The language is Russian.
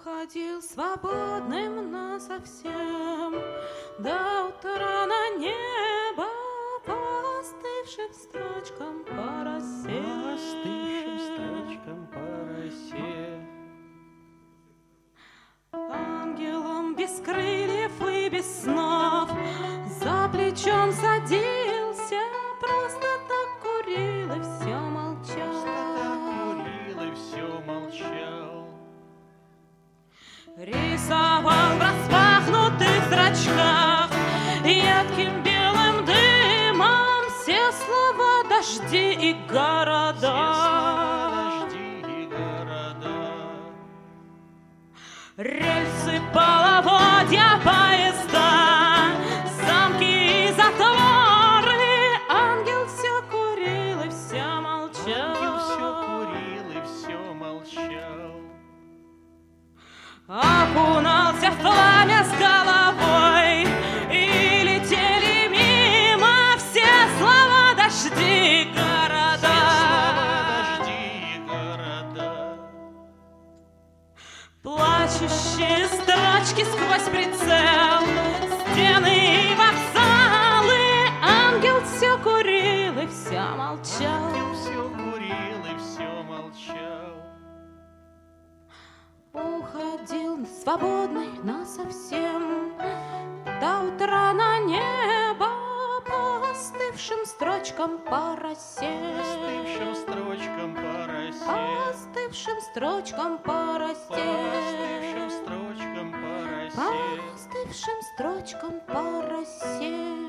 Уходил свободным насовсем, до утра на небо по остывшим строчкам по росе. По остывшим строчкам по росе. Ангелом без крыльев и без снов за плечом садился, просто так курил и все молчал. Просто так курил и все молчал. Рисовал в распахнутых зрачках едким белым дымом все слова дожди и города. Все слова дожди и города. Рельсы, половодья, поезда, замки и затворы. Ангел все курил и все молчал. Ангел все курил и все молчал. Окунался в пламя с головой, и летели мимо все слова дожди и города. Все слова дожди и города. Плачущие строчки сквозь прицел, стены и вокзалы. Ангел все курил и все молчал. Ангел все курил и все молчал. Уходил свободный насовсем, до утра на небо по остывшим строчкам по росе. Остывшим строчкам по По росе. остывшим строчкам по росе. По остывшим строчкам по По росе. остывшим строчкам по росе.